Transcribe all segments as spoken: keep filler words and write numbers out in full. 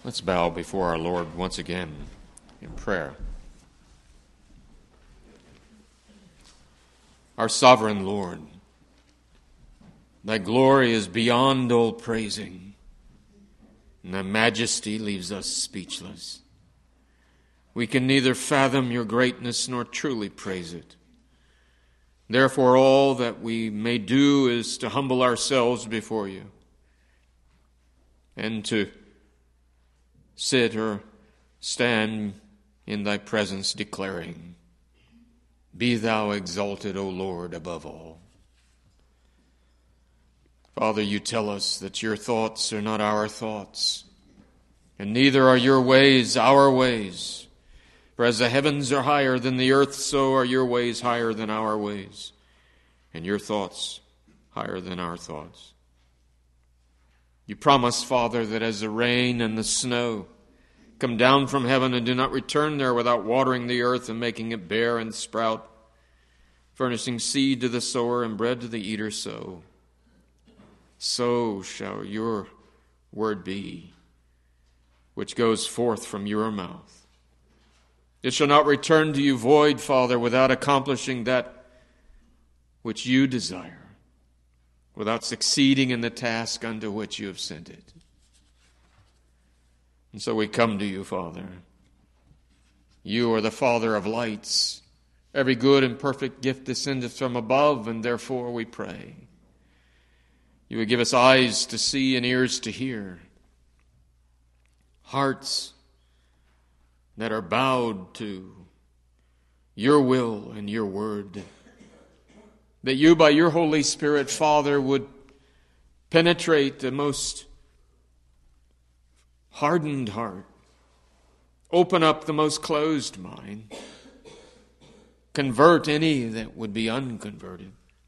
Let's bow before our Lord once again in prayer. Our sovereign Lord, thy glory is beyond all praising, and thy majesty leaves us speechless. We can neither fathom your greatness nor truly praise it. Therefore, all that we may do is to humble ourselves before you and to sit or stand in thy presence declaring, be thou exalted, O Lord, above all. Father, you tell us that your thoughts are not our thoughts, and neither are your ways our ways. For as the heavens are higher than the earth, so are your ways higher than our ways, and your thoughts higher than our thoughts. You promise, Father, that as the rain and the snow come down from heaven and do not return there without watering the earth and making it bear and sprout, furnishing seed to the sower and bread to the eater, so, so shall your word be, which goes forth from your mouth. It shall not return to you void, Father, without accomplishing that which you desire, without succeeding in the task unto which you have sent it. And so we come to you, Father. You are the Father of lights. Every good and perfect gift descendeth from above, and therefore we pray. You would give us eyes to see and ears to hear, hearts that are bowed to your will and your word, that you, by your Holy Spirit, Father, would penetrate the most hardened heart, open up the most closed mind, convert any that would be unconverted,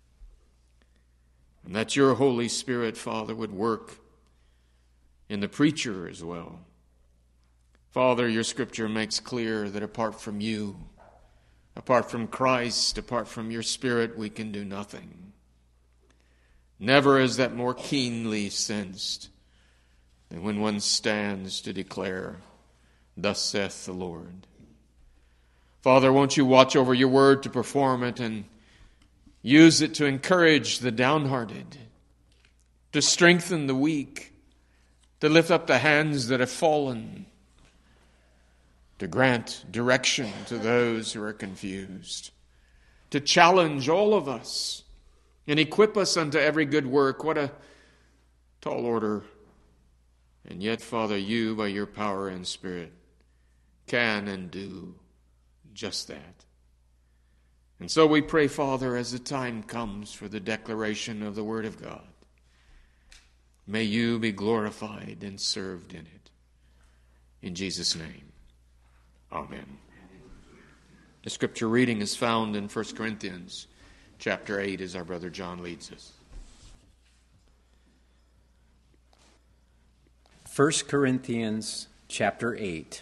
and that your Holy Spirit, Father, would work in the preacher as well. Father, your scripture makes clear that apart from you, apart from Christ, apart from your Spirit, we can do nothing. Never is that more keenly sensed than when one stands to declare, thus saith the Lord. Father, won't you watch over your word to perform it and use it to encourage the downhearted, to strengthen the weak, to lift up the hands that have fallen, to grant direction to those who are confused, to challenge all of us and equip us unto every good work. What a tall order. And yet, Father, you, by your power and Spirit, can and do just that. And so we pray, Father, as the time comes for the declaration of the Word of God, may you be glorified and served in it. In Jesus' name, amen. The scripture reading is found in First Corinthians chapter eight, as our brother John leads us. First Corinthians chapter eight.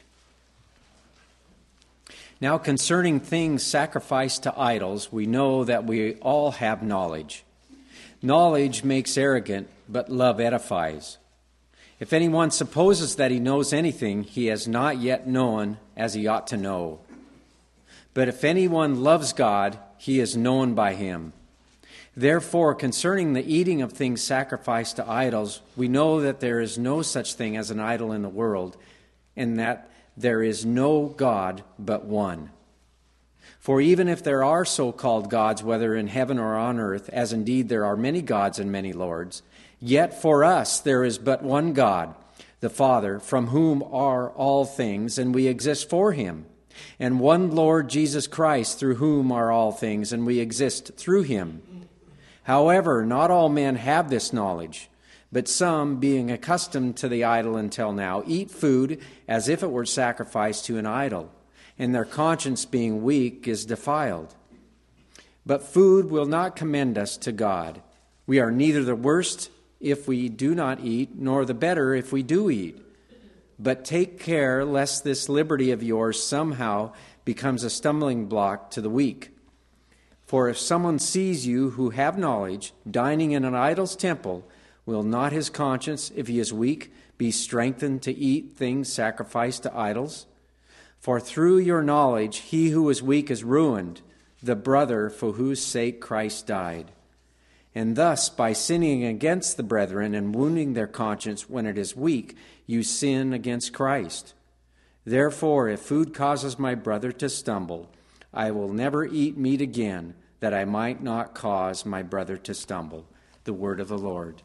Now concerning things sacrificed to idols, we know that we all have knowledge. Knowledge makes arrogant, but love edifies. If anyone supposes that he knows anything, he has not yet known as he ought to know. But if anyone loves God, he is known by him. Therefore, concerning the eating of things sacrificed to idols, we know that there is no such thing as an idol in the world, and that there is no God but one. For even if there are so-called gods, whether in heaven or on earth, as indeed there are many gods and many lords, yet for us there is but one God, the Father, from whom are all things, and we exist for him, and one Lord Jesus Christ, through whom are all things, and we exist through him. However, not all men have this knowledge, but some, being accustomed to the idol until now, eat food as if it were sacrificed to an idol, and their conscience being weak is defiled. But food will not commend us to God. We are neither the worst if we do not eat, nor the better if we do eat. But take care lest this liberty of yours somehow becomes a stumbling block to the weak. For if someone sees you who have knowledge dining in an idol's temple, will not his conscience, if he is weak, be strengthened to eat things sacrificed to idols? For through your knowledge he who is weak is ruined, the brother for whose sake Christ died. And thus, by sinning against the brethren and wounding their conscience when it is weak, you sin against Christ. Therefore, if food causes my brother to stumble, I will never eat meat again, that I might not cause my brother to stumble. The word of the Lord.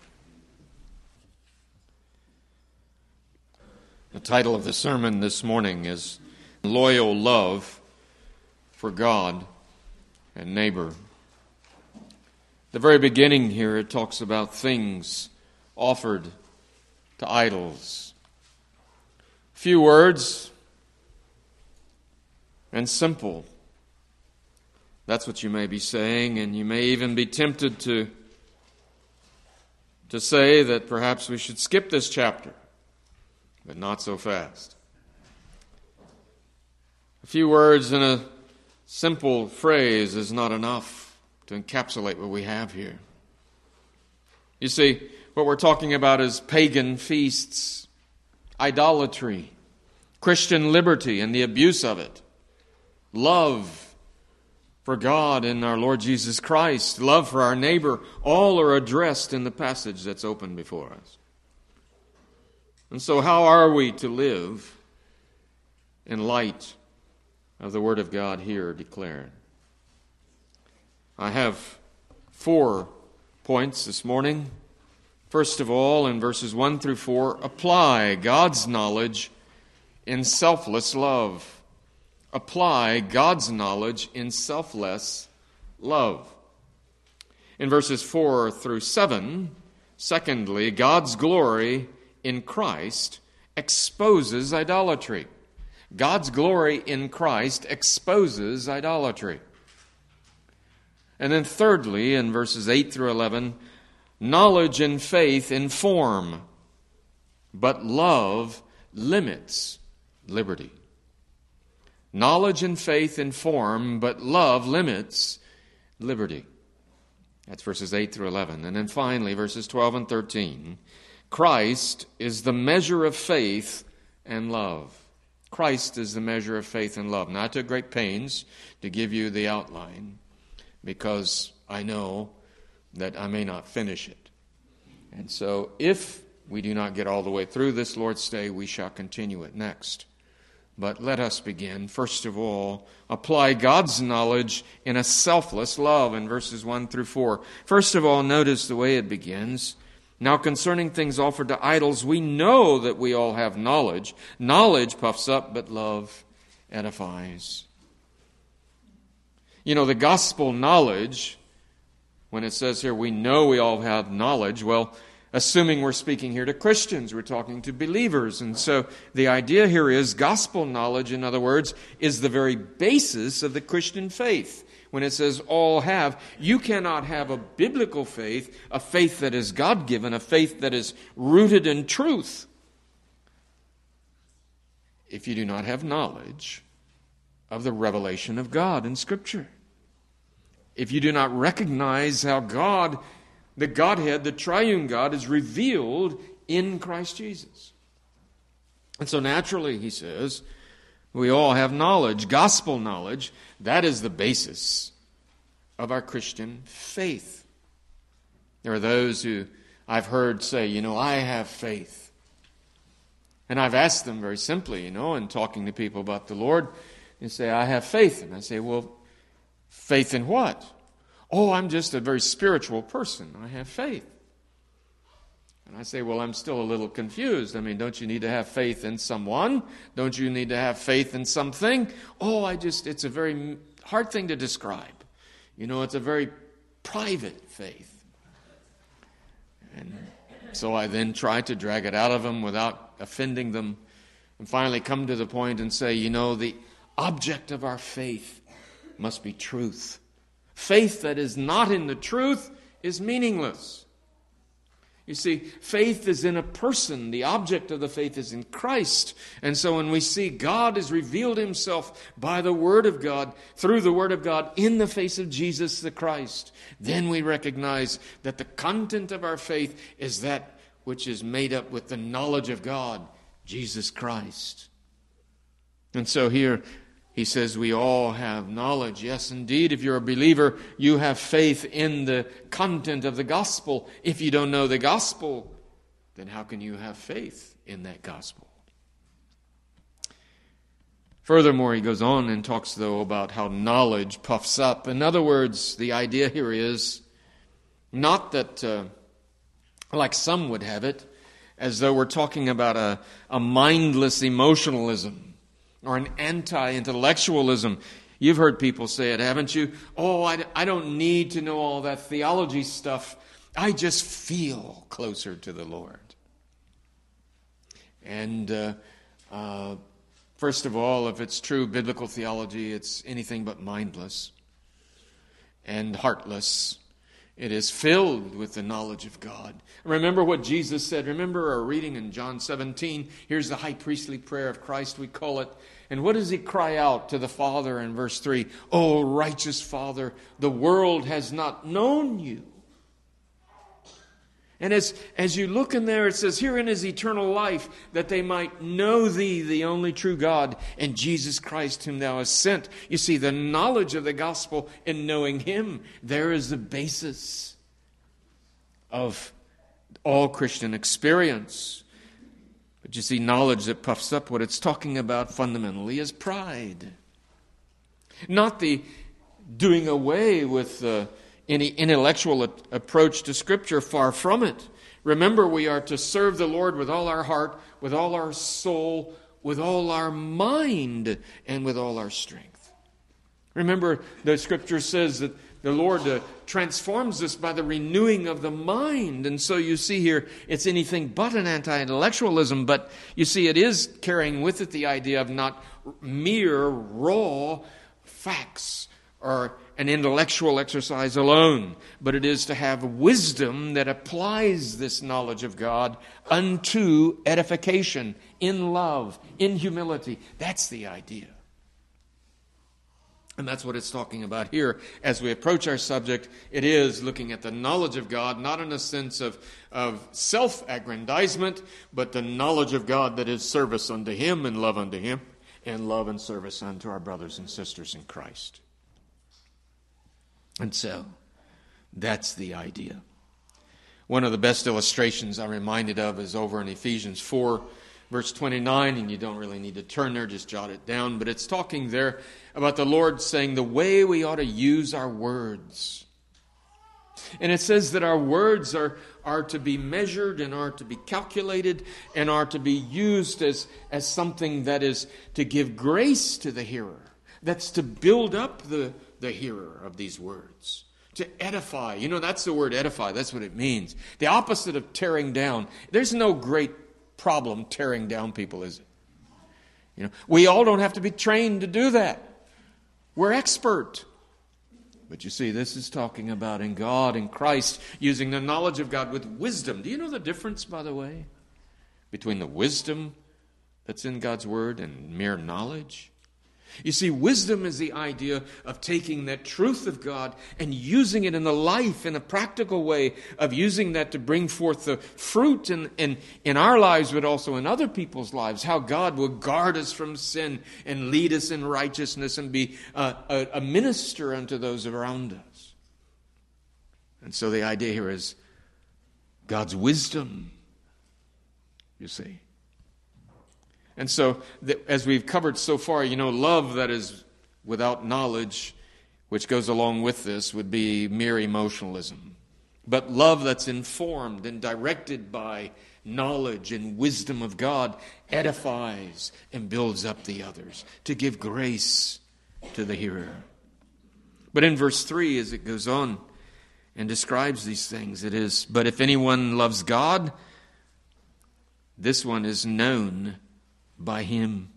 The title of the sermon this morning is Loyal Love for God and Neighbor. The very beginning here, it talks about things offered to idols. Few words and simple. That's what you may be saying, and you may even be tempted to, to say that perhaps we should skip this chapter, but not so fast. A few words in a simple phrase is not enough to encapsulate what we have here. You see, what we're talking about is pagan feasts, idolatry, Christian liberty and the abuse of it, love for God and our Lord Jesus Christ, love for our neighbor, all are addressed in the passage that's open before us. And so how are we to live in light of the Word of God here declared? I have four points this morning. First of all, in verses one through four, apply God's knowledge in selfless love. Apply God's knowledge in selfless love. In verses four through seven, secondly, God's glory in Christ exposes idolatry. God's glory in Christ exposes idolatry. And then thirdly, in verses eight through eleven, knowledge and faith inform, but love limits liberty. Knowledge and faith inform, but love limits liberty. That's verses eight through eleven. And then finally, verses twelve and thirteen, Christ is the measure of faith and love. Christ is the measure of faith and love. Now, I took great pains to give you the outline, because I know that I may not finish it. And so if we do not get all the way through this Lord's Day, we shall continue it next. But let us begin. First of all, apply God's knowledge in a selfless love in verses one through four. First of all, notice the way it begins. Now concerning things offered to idols, we know that we all have knowledge. Knowledge puffs up, but love edifies. You know, the gospel knowledge, when it says here, we know we all have knowledge, well, assuming we're speaking here to Christians, we're talking to believers. And so the idea here is gospel knowledge, in other words, is the very basis of the Christian faith. When it says all have, you cannot have a biblical faith, a faith that is God-given, a faith that is rooted in truth, if you do not have knowledge of the revelation of God in Scripture. If you do not recognize how God, the Godhead, the triune God, is revealed in Christ Jesus. And so naturally, he says, we all have knowledge, gospel knowledge. That is the basis of our Christian faith. There are those who I've heard say, you know, I have faith. And I've asked them very simply, you know, in talking to people about the Lord, they say, I have faith. And I say, well, faith in what? Oh, I'm just a very spiritual person. I have faith. And I say, well, I'm still a little confused. I mean, don't you need to have faith in someone? Don't you need to have faith in something? Oh, I just, it's a very hard thing to describe. You know, it's a very private faith. And so I then try to drag it out of them without offending them, and finally come to the point and say, you know, the object of our faith must be truth. Faith that is not in the truth is meaningless. You see, faith is in a person. The object of the faith is in Christ. And so when we see God has revealed himself by the Word of God, through the Word of God, in the face of Jesus the Christ, then we recognize that the content of our faith is that which is made up with the knowledge of God, Jesus Christ. And so here he says we all have knowledge. Yes, indeed, if you're a believer, you have faith in the content of the gospel. If you don't know the gospel, then how can you have faith in that gospel? Furthermore, he goes on and talks, though, about how knowledge puffs up. In other words, the idea here is not that, uh, like some would have it, as though we're talking about a, a mindless emotionalism or an anti-intellectualism. You've heard people say it, haven't you? Oh, I, I don't need to know all that theology stuff. I just feel closer to the Lord. And uh, uh, first of all, if it's true biblical theology, it's anything but mindless and heartless. It is filled with the knowledge of God. Remember what Jesus said. Remember our reading in John seventeen. Here's the high priestly prayer of Christ, we call it. And what does he cry out to the Father in verse three? Oh, righteous Father, the world has not known you. And as, as you look in there, it says, herein is eternal life, that they might know thee, the only true God, and Jesus Christ whom thou hast sent. You see, the knowledge of the gospel and knowing him, there is the basis of all Christian experience. But you see, knowledge that puffs up, what it's talking about fundamentally is pride. Not the doing away with the any intellectual a- approach to Scripture, far from it. Remember, we are to serve the Lord with all our heart, with all our soul, with all our mind, and with all our strength. Remember, the Scripture says that the Lord uh, transforms us by the renewing of the mind. And so you see here, it's anything but an anti-intellectualism, but you see, it is carrying with it the idea of not mere raw facts or an intellectual exercise alone, but it is to have wisdom that applies this knowledge of God unto edification, in love, in humility. That's the idea. And that's what it's talking about here. As we approach our subject, it is looking at the knowledge of God, not in a sense of, of self-aggrandizement, but the knowledge of God that is service unto him and love unto him, and love and service unto our brothers and sisters in Christ. And so, that's the idea. One of the best illustrations I'm reminded of is over in Ephesians four, verse twenty-nine, and you don't really need to turn there, just jot it down. But it's talking there about the Lord saying the way we ought to use our words. And it says that our words are, are to be measured and are to be calculated and are to be used as, as something that is to give grace to the hearer. That's to build up the the hearer of these words, to edify. You know, that's the word edify. That's what it means. The opposite of tearing down. There's no great problem tearing down people, is it? You know, we all don't have to be trained to do that. We're expert. But you see, this is talking about in God, in Christ, using the knowledge of God with wisdom. Do you know the difference, by the way, between the wisdom that's in God's Word and mere knowledge? You see, wisdom is the idea of taking that truth of God and using it in the life in a practical way, of using that to bring forth the fruit in, in, in our lives, but also in other people's lives, how God will guard us from sin and lead us in righteousness and be a, a, a minister unto those around us. And so the idea here is God's wisdom, you see. And so, as we've covered so far, you know, love that is without knowledge, which goes along with this, would be mere emotionalism. But love that's informed and directed by knowledge and wisdom of God edifies and builds up the others to give grace to the hearer. But in verse three, as it goes on and describes these things, it is, but if anyone loves God, this one is known by him.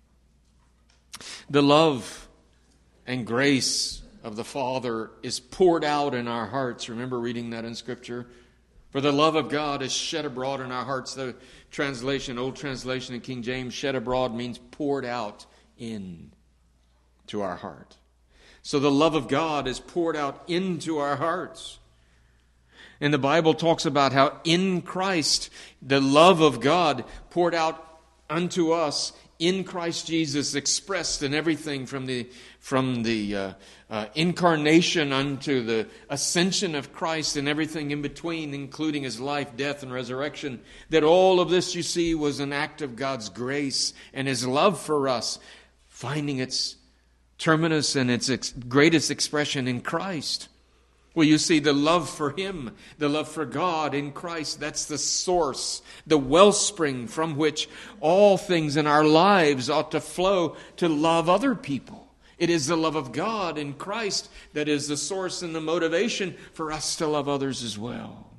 The love and grace of the Father is poured out in our hearts. Remember reading that in Scripture? For the love of God is shed abroad in our hearts. The translation, old translation in King James, shed abroad means poured out in to our heart. So the love of God is poured out into our hearts. And the Bible talks about how in Christ, the love of God poured out unto us in Christ Jesus, expressed in everything from the from the uh, uh, incarnation unto the ascension of Christ and everything in between, including his life, death, and resurrection, that all of this, you see, was an act of God's grace and his love for us, finding its terminus and its ex- greatest expression in Christ. Well, you see, the love for him, the love for God in Christ, that's the source, the wellspring from which all things in our lives ought to flow to love other people. It is the love of God in Christ that is the source and the motivation for us to love others as well.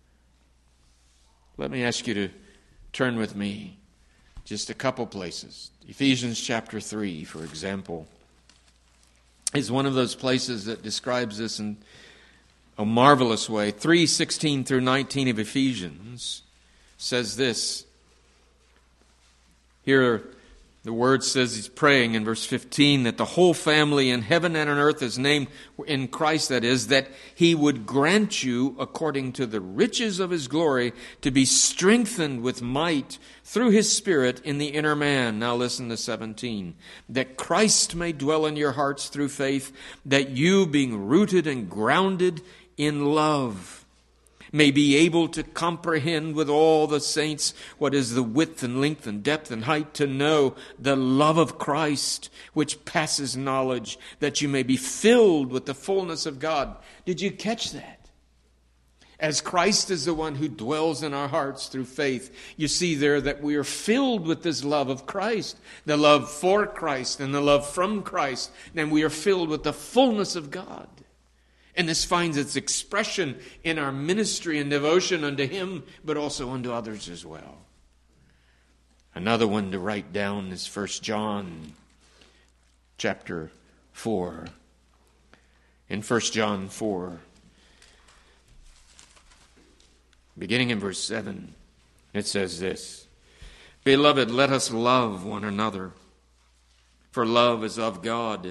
Let me ask you to turn with me just a couple places. Ephesians chapter three, for example, is one of those places that describes this in a marvelous way. three sixteen through nineteen of Ephesians says this. Here the word says, he's praying in verse fifteen, that the whole family in heaven and on earth is named in Christ, that is, that he would grant you, according to the riches of his glory, to be strengthened with might through his Spirit in the inner man. Now listen to seventeen. That Christ may dwell in your hearts through faith, that you, being rooted and grounded in love, may be able to comprehend with all the saints what is the width and length and depth and height, to know the love of Christ, which passes knowledge, that you may be filled with the fullness of God. Did you catch that? As Christ is the one who dwells in our hearts through faith, you see there that we are filled with this love of Christ, the love for Christ and the love from Christ, and we are filled with the fullness of God. And this finds its expression in our ministry and devotion unto him, but also unto others as well. Another one to write down is First John chapter four. In First John four, beginning in verse seven, it says this: Beloved, let us love one another, for love is of God.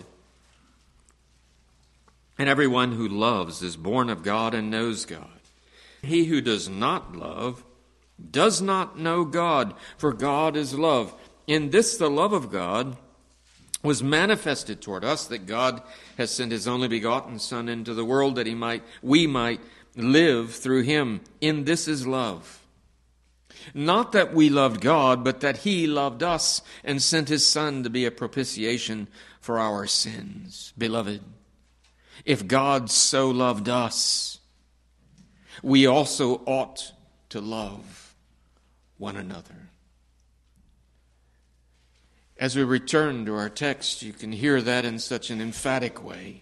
And everyone who loves is born of God and knows God. He who does not love does not know God, for God is love. In this the love of God was manifested toward us, that God has sent his only begotten Son into the world, that he might, we might live through him. In this is love. Not that we loved God, but that he loved us and sent his Son to be a propitiation for our sins. Beloved, if God so loved us, we also ought to love one another. As we return to our text, you can hear that in such an emphatic way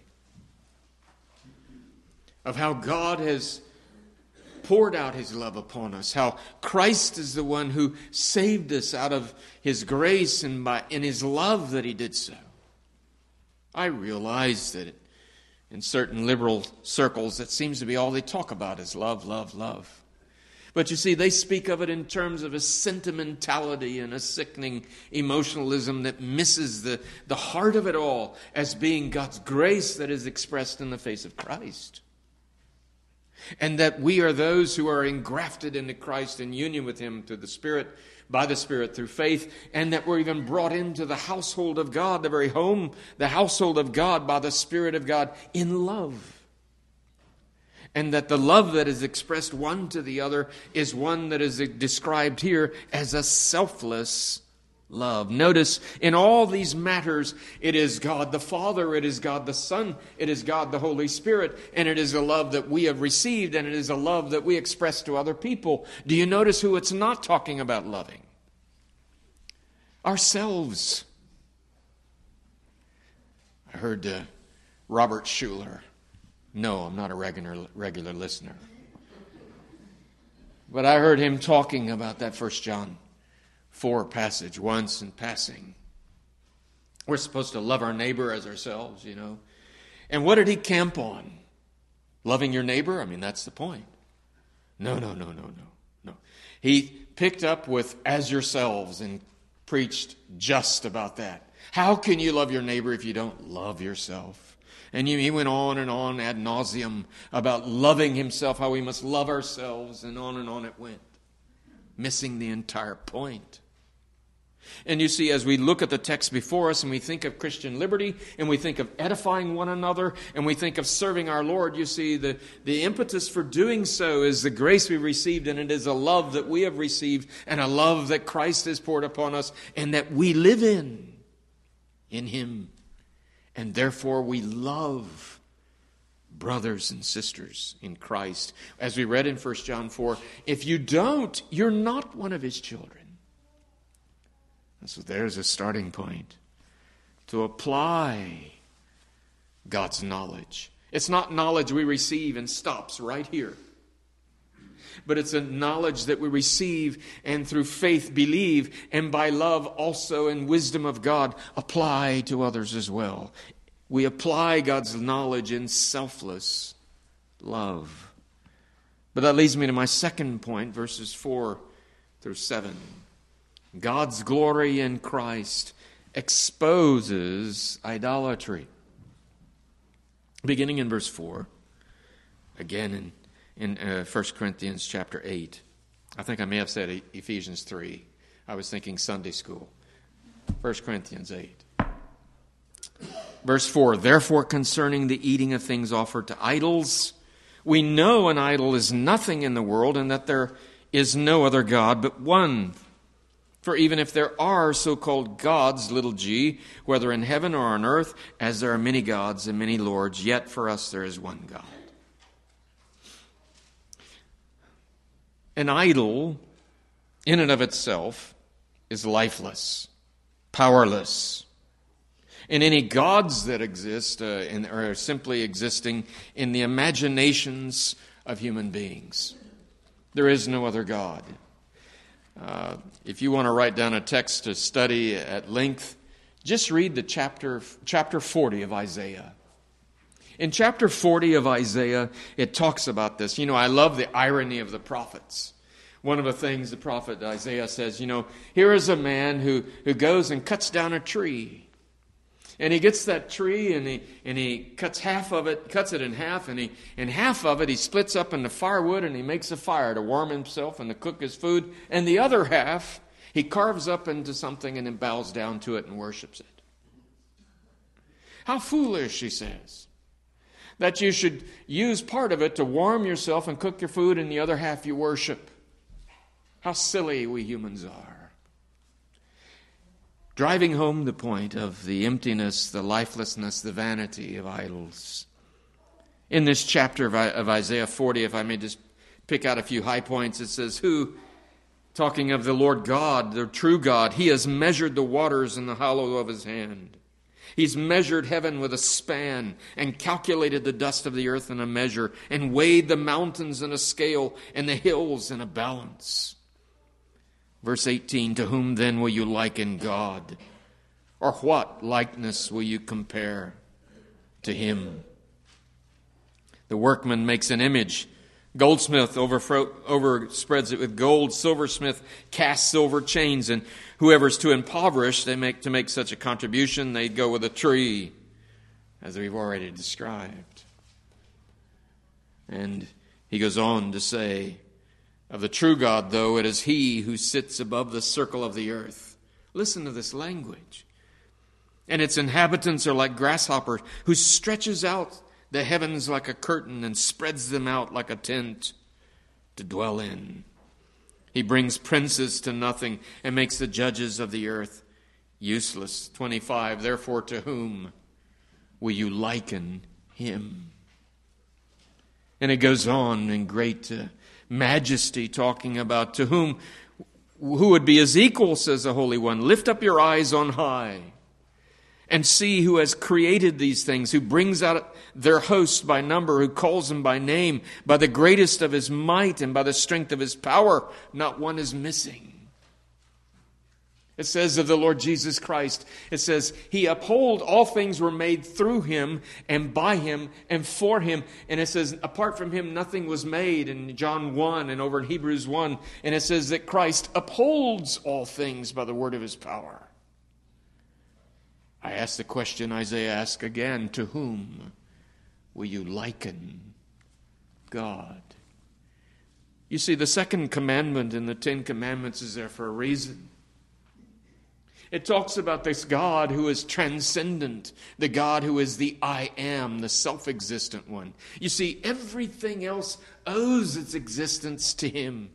of how God has poured out his love upon us, how Christ is the one who saved us out of his grace and by in his love that he did so. I realize that it in certain liberal circles, that seems to be all they talk about is love, love, love. But you see, they speak of it in terms of a sentimentality and a sickening emotionalism that misses the, the heart of it all as being God's grace that is expressed in the face of Christ. And that we are those who are engrafted into Christ in union with him through the Spirit, by the Spirit through faith, and that we're even brought into the household of God, the very home, the household of God by the Spirit of God in love. And that the love that is expressed one to the other is one that is described here as a selfless love. Notice, in all these matters, it is God the Father, it is God the Son, it is God the Holy Spirit, and it is a love that we have received, and it is a love that we express to other people. Do you notice who it's not talking about loving? Ourselves. I heard uh, Robert Schuller. No, I'm not a regular regular listener. But I heard him talking about that First John four passage once in passing. We're supposed to love our neighbor as ourselves, you know. And what did he camp on? Loving your neighbor? I mean, that's the point. No, no, no, no, no, no. He picked up with as yourselves and preached just about that. How can you love your neighbor if you don't love yourself? And he went on and on ad nauseum about loving himself, how we must love ourselves, and on and on it went, missing the entire point. And you see, as we look at the text before us and we think of Christian liberty and we think of edifying one another and we think of serving our Lord, you see, the, the impetus for doing so is the grace we received, and it is a love that we have received and a love that Christ has poured upon us and that we live in, in Him. And therefore we love brothers and sisters in Christ. As we read in First John four, if you don't, you're not one of His children. So there's a starting point to apply God's knowledge. It's not knowledge we receive and stops right here. But it's a knowledge that we receive and through faith believe, and by love also and wisdom of God apply to others as well. We apply God's knowledge in selfless love. But that leads me to my second point, verses four through seven. God's glory in Christ exposes idolatry. Beginning in verse four, again in, in uh, First Corinthians chapter eight. I think I may have said Ephesians three. I was thinking Sunday school. First Corinthians eight. Verse four, therefore concerning the eating of things offered to idols, we know an idol is nothing in the world, and that there is no other God but one. For even if there are so-called gods, little g, whether in heaven or on earth, as there are many gods and many lords, yet for us there is one God. An idol, in and of itself, is lifeless, powerless. And any gods that exist uh, in, are simply existing in the imaginations of human beings. There is no other God. Uh, if you want to write down a text to study at length, just read the chapter chapter forty of Isaiah. In chapter forty of Isaiah, it talks about this. You know, I love the irony of the prophets. One of the things the prophet Isaiah says, you know, here is a man who, who goes and cuts down a tree. And he gets that tree and he and he cuts half of it, cuts it in half, and he and half of it he splits up into firewood and he makes a fire to warm himself and to cook his food. And the other half he carves up into something and then bows down to it and worships it. How foolish, he says, that you should use part of it to warm yourself and cook your food and the other half you worship. How silly we humans are. Driving home the point of the emptiness, the lifelessness, the vanity of idols. In this chapter of Isaiah forty, if I may just pick out a few high points, it says, who, talking of the Lord God, the true God, He has measured the waters in the hollow of His hand. He's measured heaven with a span and calculated the dust of the earth in a measure and weighed the mountains in a scale and the hills in a balance. Verse eighteen, to whom then will you liken God? Or what likeness will you compare to Him? The workman makes an image. Goldsmith overfro- overspreads it with gold. Silversmith casts silver chains. And whoever's too impoverished they make to make such a contribution, they go with a tree, as we've already described. And he goes on to say, of the true God, though, it is He who sits above the circle of the earth. Listen to this language. And its inhabitants are like grasshoppers, who stretches out the heavens like a curtain and spreads them out like a tent to dwell in. He brings princes to nothing and makes the judges of the earth useless. twenty-five, therefore to whom will you liken Him? And it goes on in great uh, majesty, talking about to whom, who would be His equal, says the Holy One. Lift up your eyes on high and see who has created these things, who brings out their hosts by number, who calls them by name, by the greatest of His might and by the strength of His power. Not one is missing. It says of the Lord Jesus Christ, it says, He uphold all things were made through Him and by Him and for Him. And it says, apart from Him, nothing was made in John one and over in Hebrews one. And it says that Christ upholds all things by the word of His power. I ask the question Isaiah asked again, to whom will you liken God? You see, the second commandment in the Ten Commandments is there for a reason. It talks about this God who is transcendent, the God who is the I am, the self-existent one. You see, everything else owes its existence to Him.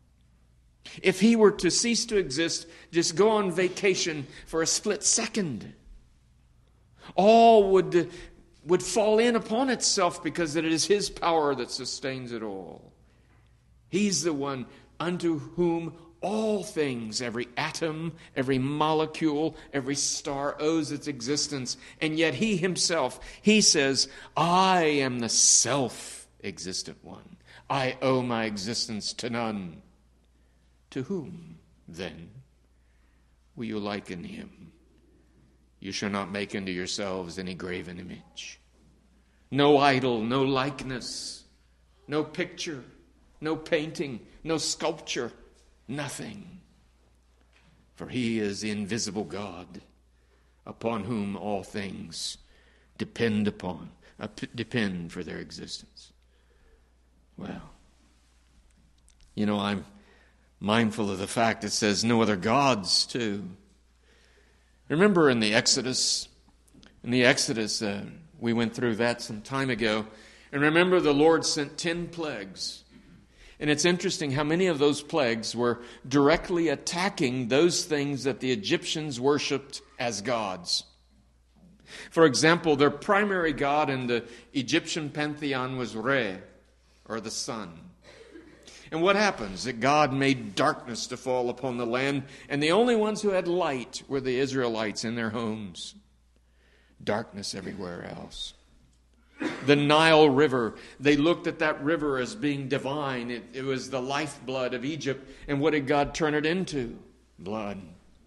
If He were to cease to exist, just go on vacation for a split second, all would, would fall in upon itself because it is His power that sustains it all. He's the one unto whom all things, every atom, every molecule, every star owes its existence. And yet He Himself, He says, I am the self-existent one. I owe my existence to none. To whom, then, will you liken Him? You shall not make unto yourselves any graven image. No idol, no likeness, no picture, no painting, no sculpture, nothing. For He is the invisible God, upon whom all things depend upon, uh, p- depend for their existence. Well, you know, I'm mindful of the fact it says no other gods, too. Remember in the Exodus, in the Exodus, uh, we went through that some time ago, and remember the Lord sent ten plagues. And it's interesting how many of those plagues were directly attacking those things that the Egyptians worshipped as gods. For example, their primary god in the Egyptian pantheon was Re, or the sun. And what happens? That God made darkness to fall upon the land, and the only ones who had light were the Israelites in their homes. Darkness everywhere else. The Nile River, they looked at that river as being divine. It, it was the lifeblood of Egypt. And what did God turn it into? Blood.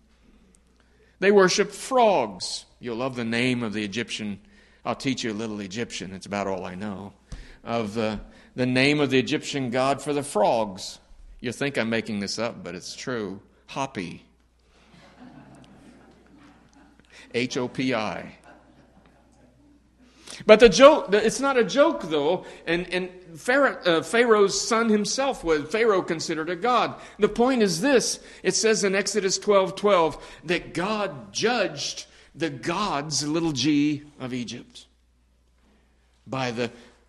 They worshiped frogs. You'll love the name of the Egyptian. I'll teach you a little Egyptian. It's about all I know. Of the, the name of the Egyptian god for the frogs. You think I'm making this up, but it's true. Hopi. H O P I. But the joke, it's not a joke though, and, and Pharaoh, uh, Pharaoh's son himself was, Pharaoh considered a god. The point is this, it says in Exodus twelve twelve that God judged the gods, little g, of Egypt by the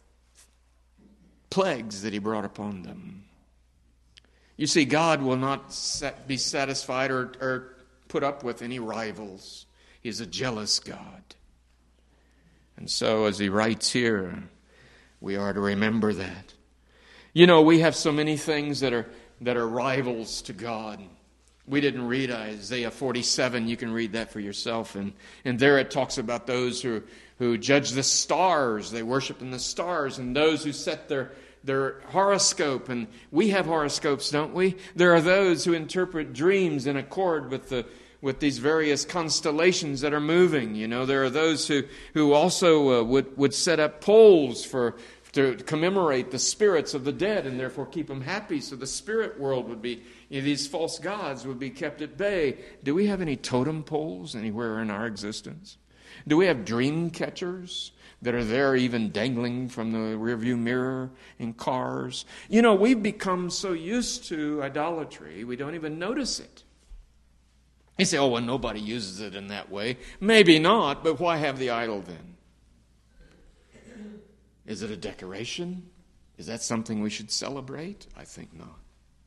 plagues that He brought upon them. You see, God will not be satisfied or, or put up with any rivals. He is a jealous God. And so, as he writes here, we are to remember that. You know, we have so many things that are that are rivals to God. We didn't read Isaiah forty-seven. You can read that for yourself. And, and there it talks about those who, who judge the stars. They worship in the stars. And those who set their, their horoscope. And we have horoscopes, don't we? There are those who interpret dreams in accord with the with these various constellations that are moving. You know, there are those who, who also uh, would, would set up polls for to commemorate the spirits of the dead and therefore keep them happy so the spirit world would be, you know, these false gods would be kept at bay. Do we have any totem poles anywhere in our existence? Do we have dream catchers that are there even dangling from the rearview mirror in cars? You know, we've become so used to idolatry, we don't even notice it. You say, oh, well, nobody uses it in that way. Maybe not, but why have the idol then? Is it a decoration? Is that something we should celebrate? I think not.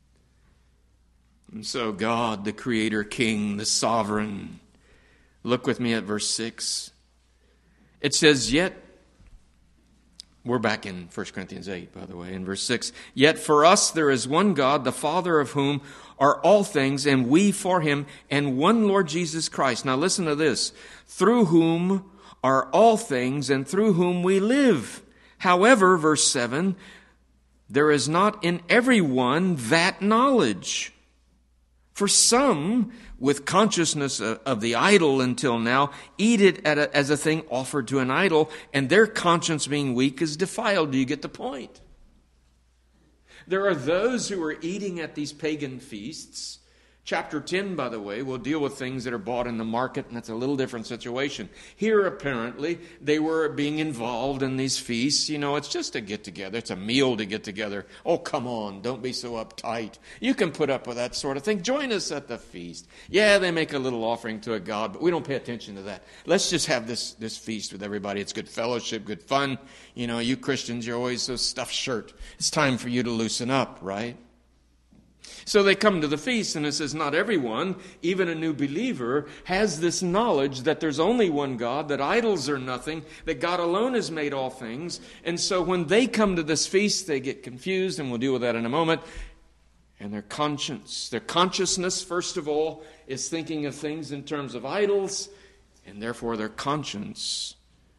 And so God, the Creator, King, the Sovereign. Look with me at verse six. It says, yet, we're back in First Corinthians eight, by the way, in verse six. Yet for us there is one God, the Father of whom are all things, and we for Him, and one Lord Jesus Christ. Now listen to this. Through whom are all things, and through whom we live. However, verse seven, there is not in everyone that knowledge. For some, with consciousness of the idol until now, eat it as a thing offered to an idol, and their conscience being weak is defiled. Do you get the point? There are those who are eating at these pagan feasts, Chapter ten, by the way, will deal with things that are bought in the market, and that's a little different situation. Here, apparently, they were being involved in these feasts. You know, it's just a get-together. It's a meal to get together. Oh, come on, don't be so uptight. You can put up with that sort of thing. Join us at the feast. Yeah, they make a little offering to a god, but we don't pay attention to that. Let's just have this, this feast with everybody. It's good fellowship, good fun. You know, you Christians, you're always so stuffed shirt. It's time for you to loosen up, right? So they come to the feast, and it says not everyone, even a new believer, has this knowledge that there's only one God, that idols are nothing, that God alone has made all things. And so when they come to this feast, they get confused, and we'll deal with that in a moment. And their conscience, their consciousness, first of all, is thinking of things in terms of idols, and therefore their conscience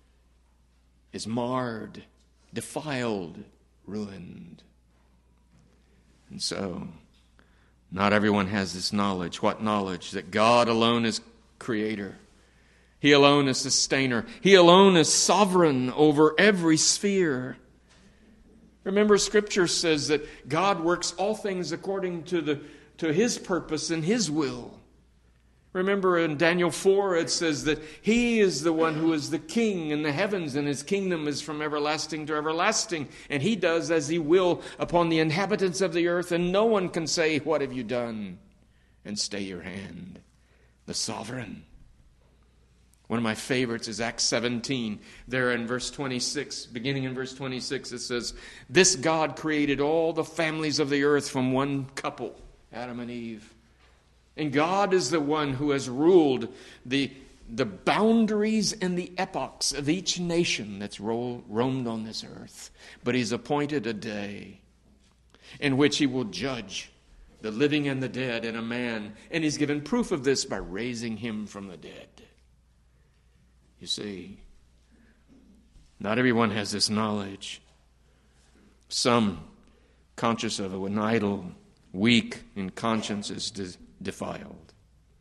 is marred, defiled, ruined. And so not everyone has this knowledge. What knowledge? That God alone is creator. He alone is sustainer. He alone is sovereign over every sphere. Remember, Scripture says that God works all things according to the to His purpose and His will. Remember in Daniel four, it says that He is the one who is the king in the heavens, and His kingdom is from everlasting to everlasting. And He does as He will upon the inhabitants of the earth, and no one can say, "What have you done?" and stay your hand. The sovereign. One of my favorites is Acts seventeen. There in verse twenty-six, beginning in verse twenty-six, it says, "This God created all the families of the earth from one couple, Adam and Eve. And God is the one who has ruled the, the boundaries and the epochs of each nation that's ro- roamed on this earth. But He's appointed a day in which He will judge the living and the dead in a man. And He's given proof of this by raising him from the dead." You see, not everyone has this knowledge. Some, conscious of an idol, weak in conscience, is de- defiled.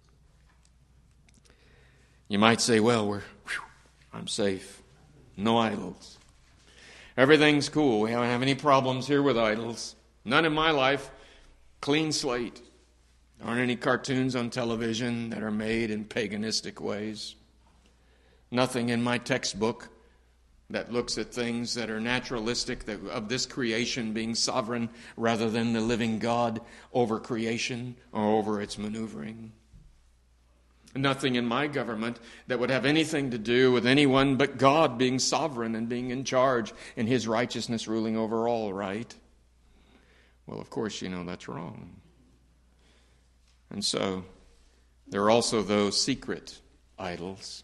You might say, well, we're, whew, I'm safe. No idols. Everything's cool. We don't have any problems here with idols. None in my life. Clean slate. There aren't any cartoons on television that are made in paganistic ways. Nothing in my textbook that looks at things that are naturalistic, that of this creation being sovereign rather than the living God over creation or over its maneuvering. Nothing in my government that would have anything to do with anyone but God being sovereign and being in charge and His righteousness ruling over all, right? Well, of course, you know that's wrong. And so there are also those secret idols.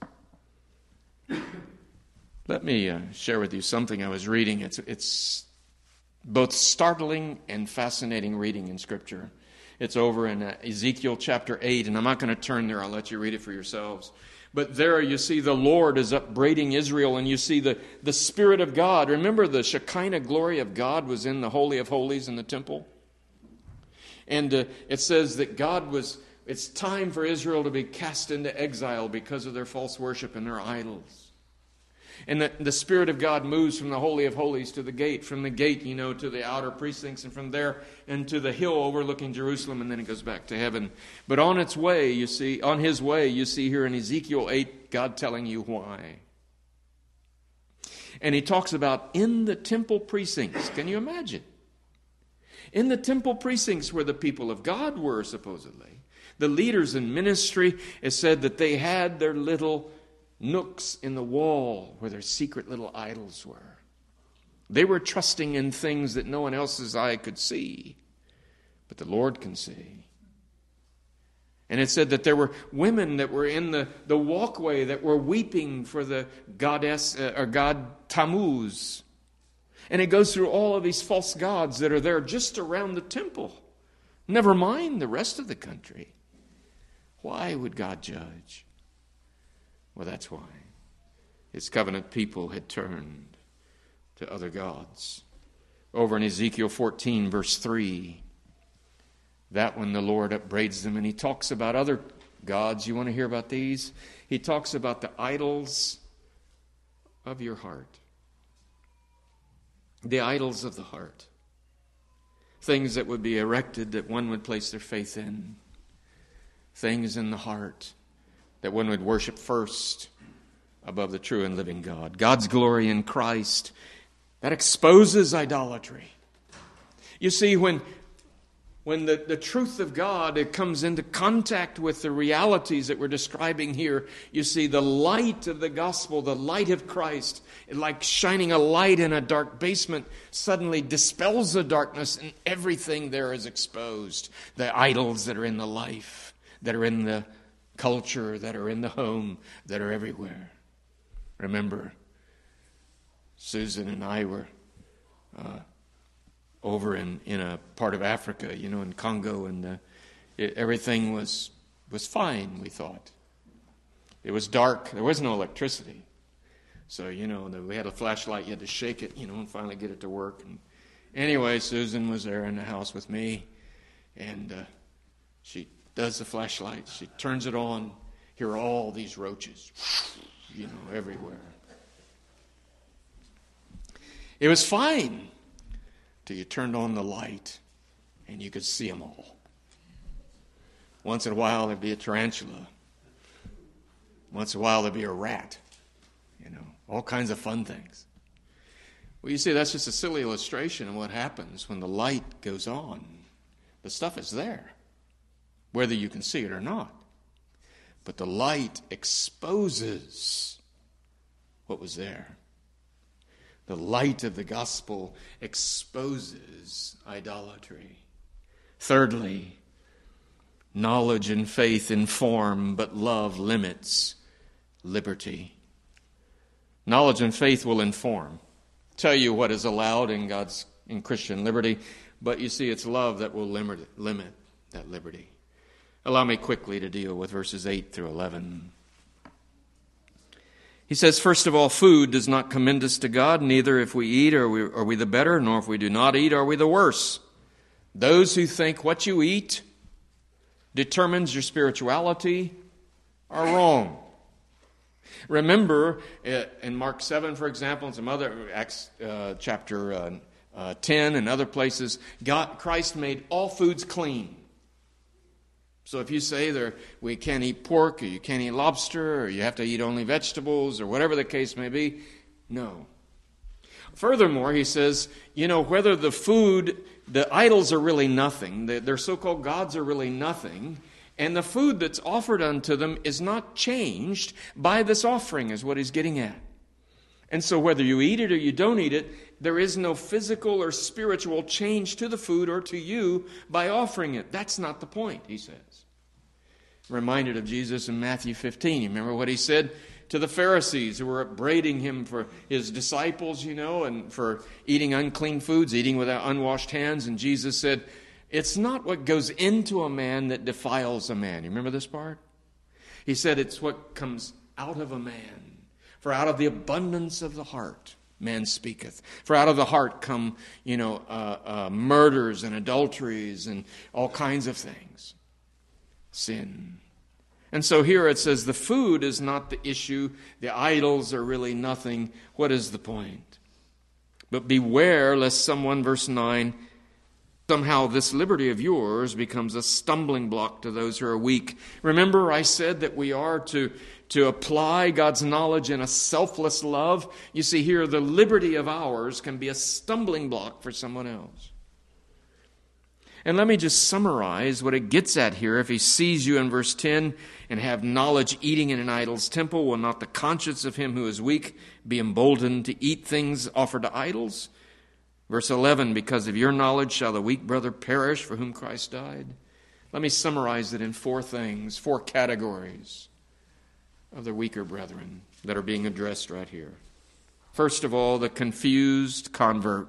Let me uh, share with you something I was reading. It's, it's both startling and fascinating reading in Scripture. It's over in uh, Ezekiel chapter eight, and I'm not going to turn there. I'll let you read it for yourselves. But there you see the Lord is upbraiding Israel, and you see the, the Spirit of God. Remember, the Shekinah glory of God was in the Holy of Holies in the temple? And uh, it says that God was, it's time for Israel to be cast into exile because of their false worship and their idols. And the, the Spirit of God moves from the Holy of Holies to the gate, from the gate, you know, to the outer precincts, and from there into the hill overlooking Jerusalem, and then it goes back to heaven. But on its way, you see, on His way, you see here in Ezekiel eight, God telling you why. And He talks about in the temple precincts. Can you imagine? In the temple precincts where the people of God were, supposedly, the leaders in ministry, it said that they had their little nooks in the wall where their secret little idols were. They were trusting in things that no one else's eye could see, but the Lord can see. And it said that there were women that were in the, the walkway that were weeping for the goddess uh, or god Tammuz. And it goes through all of these false gods that are there just around the temple. Never mind the rest of the country. Why would God judge? Well, that's why. His covenant people had turned to other gods. Over in Ezekiel fourteen, verse three, that one the Lord upbraids them, and He talks about other gods. You want to hear about these? He talks about the idols of your heart. The idols of the heart. Things that would be erected that one would place their faith in. things in the heart that one would worship first above the true and living God. God's glory in Christ, that exposes idolatry. You see, when, when the, the truth of God it comes into contact with the realities that we're describing here, you see the light of the gospel, the light of Christ, like shining a light in a dark basement, suddenly dispels the darkness and everything there is exposed. The idols that are in the life, that are in the culture, that are in the home, that are everywhere. Remember, Susan and I were uh, over in, in a part of Africa, you know, in Congo, and uh, it, everything was was fine, we thought. It was dark. There was no electricity. So, you know, we had a flashlight. You had to shake it, you know, and finally get it to work. And anyway, Susan was there in the house with me, and uh, she does the flashlight. She turns it on. Here are all these roaches, you know, everywhere. It was fine till you turned on the light and you could see them all. Once in a while there'd be a tarantula. Once in a while there'd be a rat. You know, all kinds of fun things. Well, you see, that's just a silly illustration of what happens when the light goes on. The stuff is there, whether you can see it or not. But the light exposes what was there. The light of the gospel exposes idolatry. Thirdly, knowledge and faith inform, but love limits liberty. Knowledge and faith will inform, tell you what is allowed in God's in Christian liberty, but you see, it's love that will limit, limit that liberty. Allow me quickly to deal with verses eight through eleven. He says, first of all, food does not commend us to God, neither if we eat are we, are we the better, nor if we do not eat are we the worse. Those who think what you eat determines your spirituality are wrong. Remember, in Mark seven, for example, and some other, Acts uh, chapter uh, uh, ten and other places, God, Christ made all foods clean. So if you say there we can't eat pork, or you can't eat lobster, or you have to eat only vegetables, or whatever the case may be, no. Furthermore, he says, you know, whether the food, the idols are really nothing, their so-called gods are really nothing, and the food that's offered unto them is not changed by this offering, is what he's getting at. And so whether you eat it or you don't eat it, there is no physical or spiritual change to the food or to you by offering it. That's not the point, he says. Reminded of Jesus in Matthew fifteen. You remember what he said to the Pharisees who were upbraiding him for his disciples, you know, and for eating unclean foods, eating without unwashed hands. And Jesus said, it's not what goes into a man that defiles a man. You remember this part? He said it's what comes out of a man. For out of the abundance of the heart, man speaketh. For out of the heart come, you know, uh, uh, murders and adulteries and all kinds of things. Sin. And so here it says the food is not the issue. The idols are really nothing. What is the point? But beware lest someone, verse nine, somehow this liberty of yours becomes a stumbling block to those who are weak. Remember I said that we are to, to apply God's knowledge in a selfless love. You see here, the liberty of ours can be a stumbling block for someone else. And let me just summarize what it gets at here. If he sees you in verse ten and have knowledge eating in an idol's temple, will not the conscience of him who is weak be emboldened to eat things offered to idols? Verse eleven, because of your knowledge shall the weak brother perish for whom Christ died. Let me summarize it in four things, four categories of the weaker brethren that are being addressed right here. First of all, the confused convert.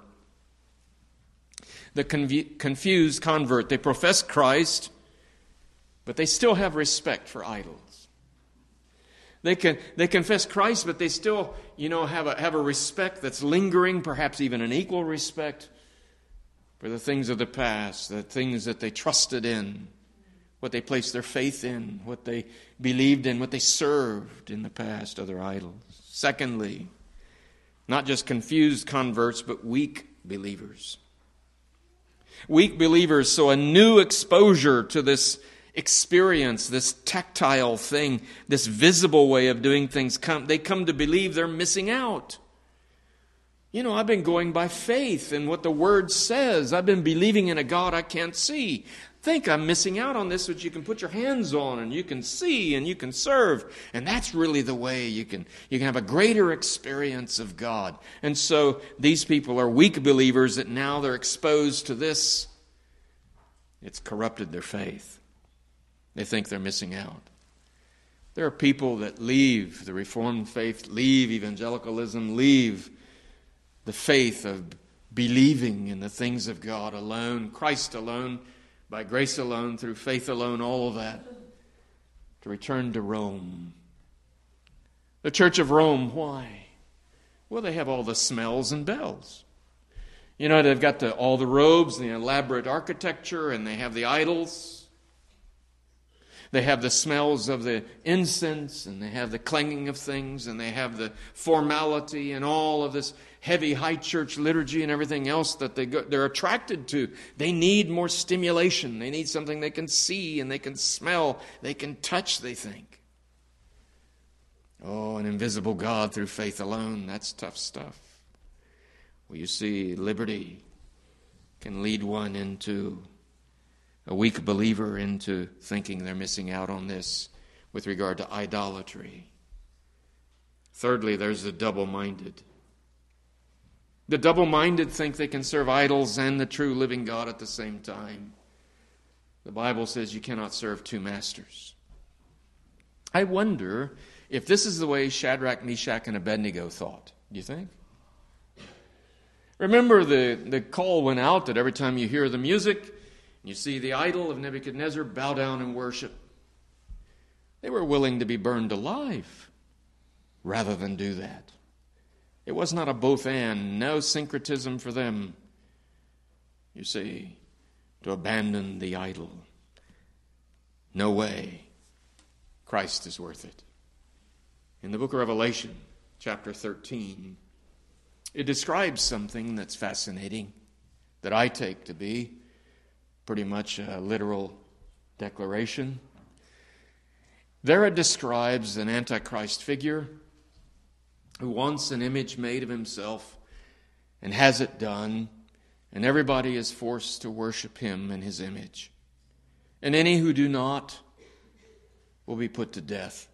The conv- confused convert. They profess Christ, but they still have respect for idols. They can they confess Christ, but they still, you know, have a have a respect that's lingering, perhaps even an equal respect for the things of the past, the things that they trusted in, what they placed their faith in, what they believed in, what they served in the past, other idols. Secondly, not just confused converts, but weak believers. Weak believers, so a new exposure to this experience, this tactile thing, this visible way of doing things, come, they come to believe they're missing out. You know, I've been going by faith in what the Word says. I've been believing in a God I can't see. Think I'm missing out on this, which you can put your hands on and you can see and you can serve. And that's really the way you can, you can have a greater experience of God. And so these people are weak believers that now they're exposed to this. It's corrupted their faith. They think they're missing out. There are people that leave the Reformed faith, leave evangelicalism, leave the faith of believing in the things of God alone, Christ alone, by grace alone, through faith alone, all of that, to return to Rome. The Church of Rome, why? Well, they have all the smells and bells. You know, they've got the, all the robes, the elaborate architecture, and they have the idols. They have the smells of the incense, and they have the clanging of things, and they have the formality and all of this heavy high church liturgy and everything else that they go, they're attracted to. They need more stimulation. They need something they can see and they can smell, they can touch, they think. Oh, an invisible God through faith alone, that's tough stuff. Well, you see, liberty can lead one into, a weak believer into thinking they're missing out on this with regard to idolatry. Thirdly, there's the double-minded. The double-minded think they can serve idols and the true living God at the same time. The Bible says you cannot serve two masters. I wonder if this is the way Shadrach, Meshach, and Abednego thought. Do you think? Remember, the, the call went out that every time you hear the music, you see the idol of Nebuchadnezzar, bow down and worship. They were willing to be burned alive rather than do that. It was not a both and, no syncretism for them, you see, to abandon the idol. No way. Christ is worth it. In the book of Revelation, chapter thirteen, it describes something that's fascinating, that I take to be pretty much a literal declaration. There it describes an Antichrist figure who wants an image made of himself and has it done, and everybody is forced to worship him in his image. And any who do not will be put to death.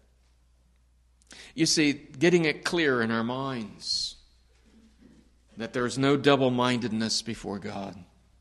You see, getting it clear in our minds that there is no double-mindedness before God,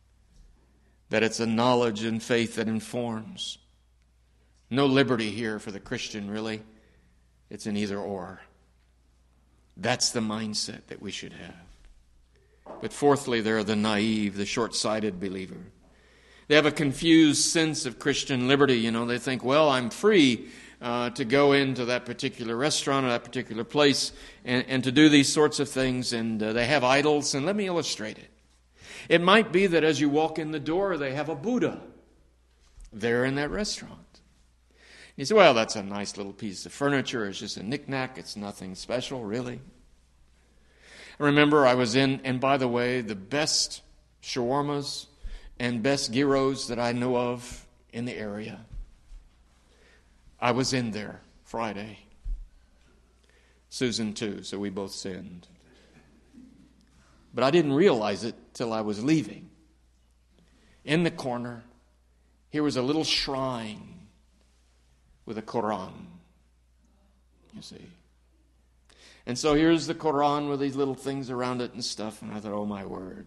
that it's a knowledge and faith that informs. No liberty here for the Christian, really. It's an either or. That's the mindset that we should have. But fourthly, there are the naive, the short-sighted believer. They have a confused sense of Christian liberty. You know, they think, well, I'm free uh, to go into that particular restaurant or that particular place and, and to do these sorts of things. And uh, they have idols. And let me illustrate it. It might be that as you walk in the door, they have a Buddha there in that restaurant. You say, well, that's a nice little piece of furniture. It's just a knick-knack. It's nothing special, really. I remember I was in, and by the way, the best shawarmas and best gyros that I know of in the area. I was in there Friday. Susan too, so we both sinned. But I didn't realize it till I was leaving. In the corner, here was a little shrine with a Quran, you see. And so here's the Quran with these little things around it and stuff, and I thought, oh my word.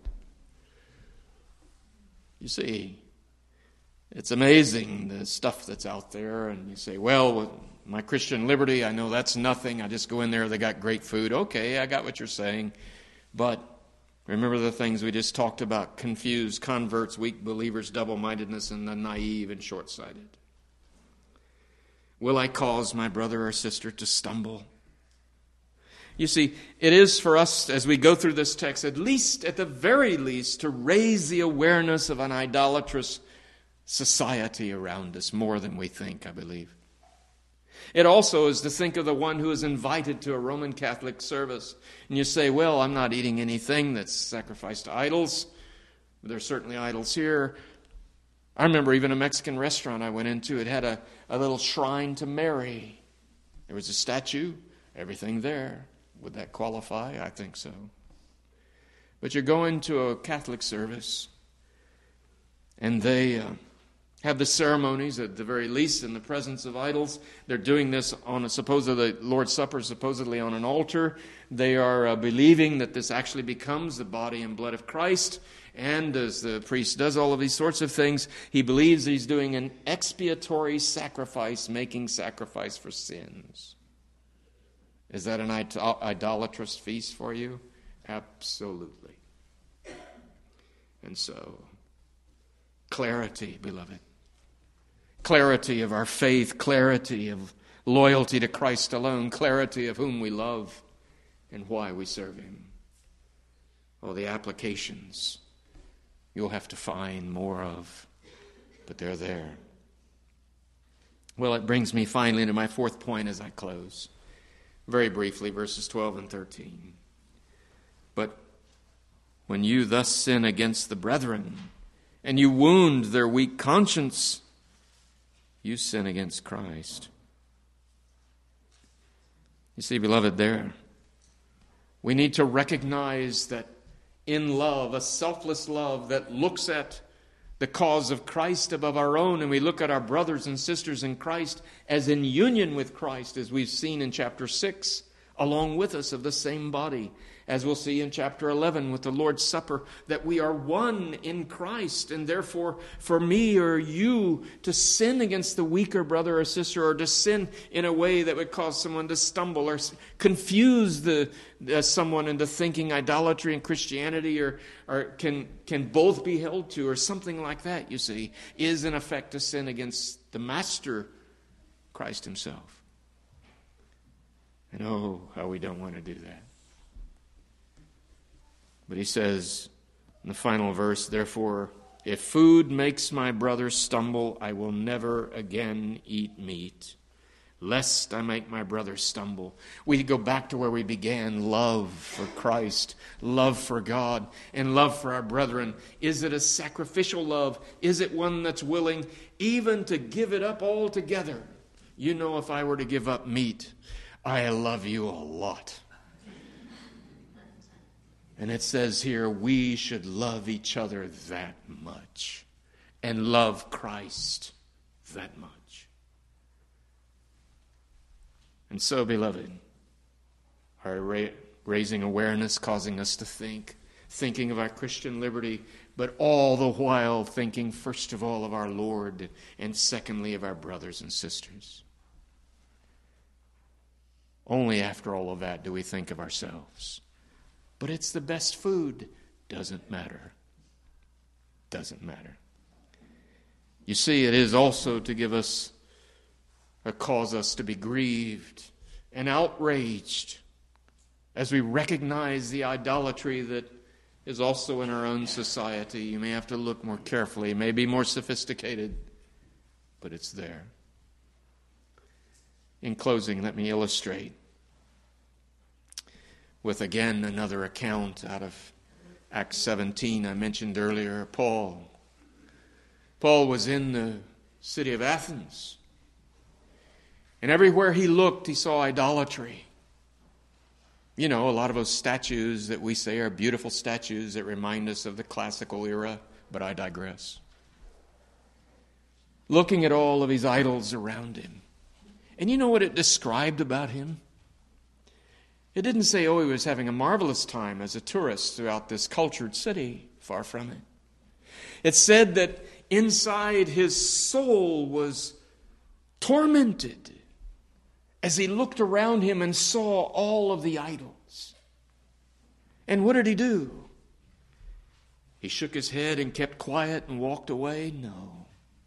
You see, it's amazing the stuff that's out there, and you say, well, with my Christian liberty, I know that's nothing. I just go in there, they got great food. Okay, I got what you're saying. But remember the things we just talked about: confused converts, weak believers, double-mindedness, and the naive and short-sighted. Will I cause my brother or sister to stumble? You see, it is for us, as we go through this text, at least, at the very least, to raise the awareness of an idolatrous society around us more than we think, I believe. It also is to think of the one who is invited to a Roman Catholic service. And you say, well, I'm not eating anything that's sacrificed to idols. There's certainly idols here. I remember even a Mexican restaurant I went into, it had a, a little shrine to Mary. There was a statue, everything there. Would that qualify? I think so. But you're going to a Catholic service, and they uh, have the ceremonies, at the very least, in the presence of idols. They're doing this on a supposedly, Lord's Supper, supposedly on an altar. They are uh, believing that this actually becomes the body and blood of Christ. And as the priest does all of these sorts of things, he believes he's doing an expiatory sacrifice, making sacrifice for sins. Is that an idolatrous feast for you? Absolutely. And so, clarity, beloved. Clarity of our faith, clarity of loyalty to Christ alone, clarity of whom we love and why we serve Him. Oh, the applications you'll have to find more of, but they're there. Well, it brings me finally to my fourth point as I close. Very briefly, verses twelve and thirteen. But when you thus sin against the brethren, and you wound their weak conscience, you sin against Christ. You see, beloved, there, we need to recognize that in love, a selfless love that looks at the cause of Christ above our own, and we look at our brothers and sisters in Christ as in union with Christ, as we've seen in chapter six, along with us of the same body, as we'll see in chapter eleven with the Lord's Supper, that we are one in Christ, and therefore for me or you to sin against the weaker brother or sister, or to sin in a way that would cause someone to stumble or confuse the uh, someone into thinking idolatry and Christianity or, or can, can both be held to, or something like that, you see, is in effect a sin against the Master, Christ Himself. And oh, how we don't want to do that. But he says in the final verse, therefore, if food makes my brother stumble, I will never again eat meat, lest I make my brother stumble. We go back to where we began, love for Christ, love for God, and love for our brethren. Is it a sacrificial love? Is it one that's willing even to give it up altogether? You know, if I were to give up meat, I love you a lot. And it says here, we should love each other that much and love Christ that much. And so, beloved, our ra- raising awareness, causing us to think, thinking of our Christian liberty, but all the while thinking first of all of our Lord and secondly of our brothers and sisters. Only after all of that do we think of ourselves. But it's the best food. Doesn't matter. Doesn't matter. You see, it is also to give us, or cause us to be grieved and outraged as we recognize the idolatry that is also in our own society. You may have to look more carefully, it may be more sophisticated, but it's there. In closing, let me illustrate with, again, another account out of Acts seventeen I mentioned earlier. Paul. Paul was in the city of Athens. And everywhere he looked, he saw idolatry. You know, a lot of those statues that we say are beautiful statues that remind us of the classical era, but I digress. Looking at all of these idols around him. And you know what it described about him? It didn't say, oh, he was having a marvelous time as a tourist throughout this cultured city. Far from it. It said that inside his soul was tormented as he looked around him and saw all of the idols. And what did he do? He shook his head and kept quiet and walked away? No.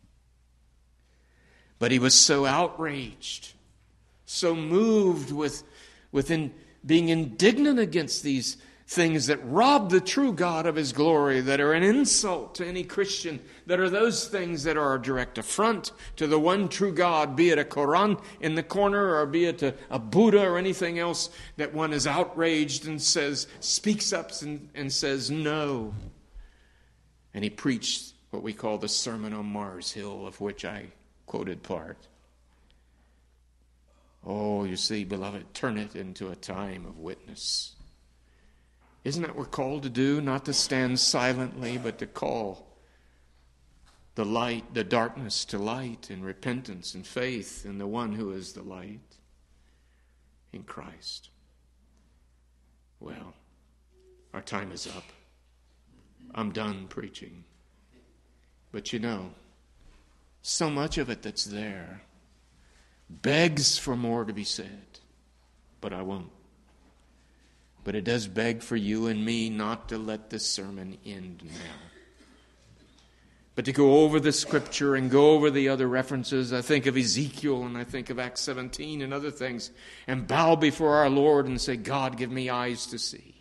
But he was so outraged, so moved with, within being indignant against these things that rob the true God of His glory, that are an insult to any Christian, that are those things that are a direct affront to the one true God, be it a Quran in the corner or be it a, a Buddha or anything else, that one is outraged and says, speaks up and, and says no. And he preached what we call the Sermon on Mars Hill, of which I quoted part. Oh, you see, beloved, turn it into a time of witness. Isn't that what we're called to do? Not to stand silently, but to call the light, the darkness to light, in repentance and faith in the one who is the light, in Christ. Well, our time is up. I'm done preaching. But you know, so much of it that's there begs for more to be said, but I won't. But it does beg for you and me not to let this sermon end now, but to go over the Scripture and go over the other references. I think of Ezekiel and I think of Acts seventeen and other things, and bow before our Lord and say, God, give me eyes to see.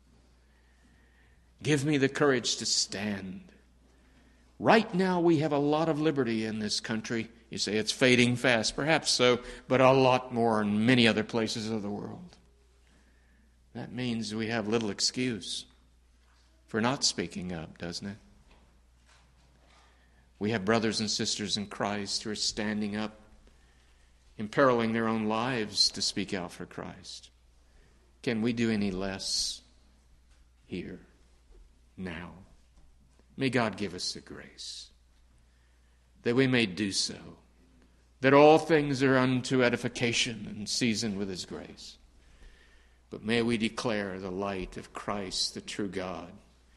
Give me the courage to stand. Right now we have a lot of liberty in this country. You say it's fading fast. Perhaps so, but a lot more in many other places of the world. That means we have little excuse for not speaking up, doesn't it? We have brothers and sisters in Christ who are standing up, imperiling their own lives to speak out for Christ. Can we do any less here, now? May God give us the grace that we may do so, that all things are unto edification and seasoned with His grace. But may we declare the light of Christ, the true God,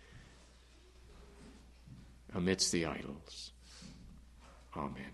amidst the idols. Amen.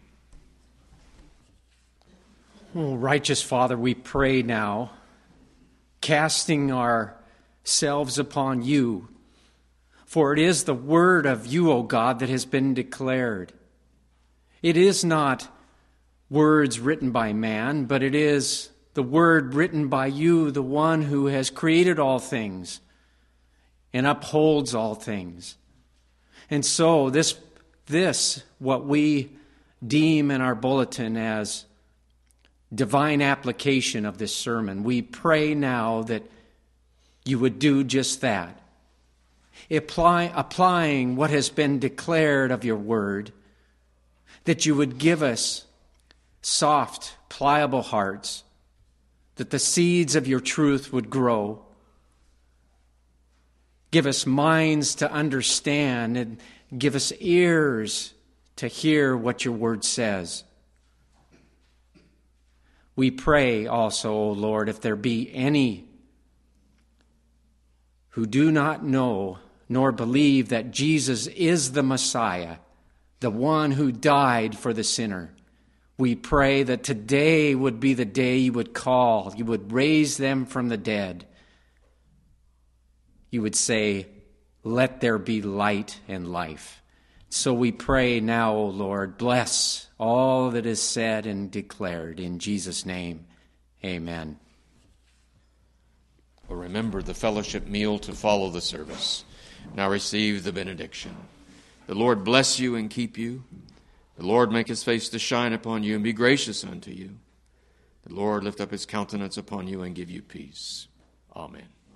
Oh, righteous Father, we pray now, casting ourselves upon you, for it is the word of you, O God, that has been declared. It is not words written by man, but it is the word written by you, the one who has created all things and upholds all things. And so this, this, what we deem in our bulletin as divine application of this sermon, we pray now that you would do just that. Apply, applying what has been declared of your word, that you would give us soft, pliable hearts, that the seeds of your truth would grow. Give us minds to understand and give us ears to hear what your word says. We pray also, O Lord, if there be any who do not know nor believe that Jesus is the Messiah, the one who died for the sinner, we pray that today would be the day you would call, you would raise them from the dead. You would say, let there be light and life. So we pray now, O Lord, bless all that is said and declared. In Jesus' name, amen. Well, remember the fellowship meal to follow the service. Now receive the benediction. The Lord bless you and keep you. The Lord make His face to shine upon you and be gracious unto you. The Lord lift up His countenance upon you and give you peace. Amen.